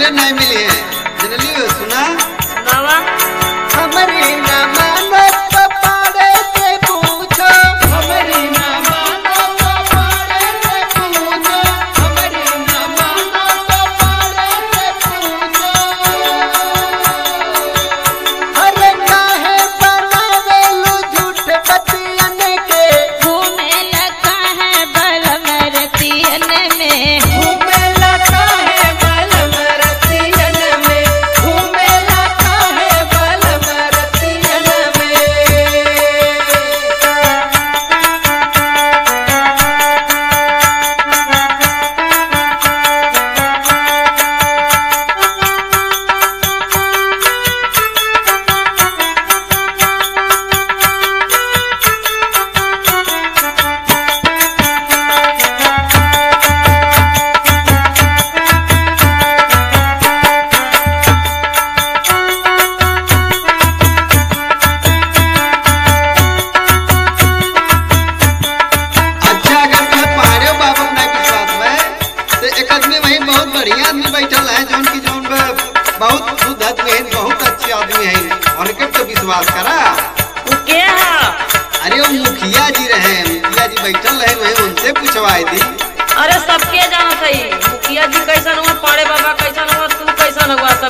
मिले नहीं मिले हैं जनलियो सुना नवा हमारी ना मानो तो पाड़े से पूछो हमारी ना मानो तो पाड़े से पूछो हमारी ना मानो तो पाड़े से पूछो अरे काहे बनावेलू झूठ बतियन के घूमे लगा है बल मरतियन में घूमे लगा है बल मरतियन में घूमे लगा है बल मरतियन में अच्छा अगर तुम्हें पहाड़े हो बाबा अपना विश्वास में तो एक आदमी वही बहुत बढ़िया आदमी बैठल है जौन की जौन बहुत शुद्ध आदमी है बहुत अच्छे आदमी है उनके तो विश्वास करा वो क्या है? अरे वो मुखिया जी रहे मुखिया जी बैठल रहे वही उनसे पूछवाई थी अरे सबके जाना सही मुखिया जी कैसन हुआ पाड़े बाबा कैसन हुआ तू कैसन हुआ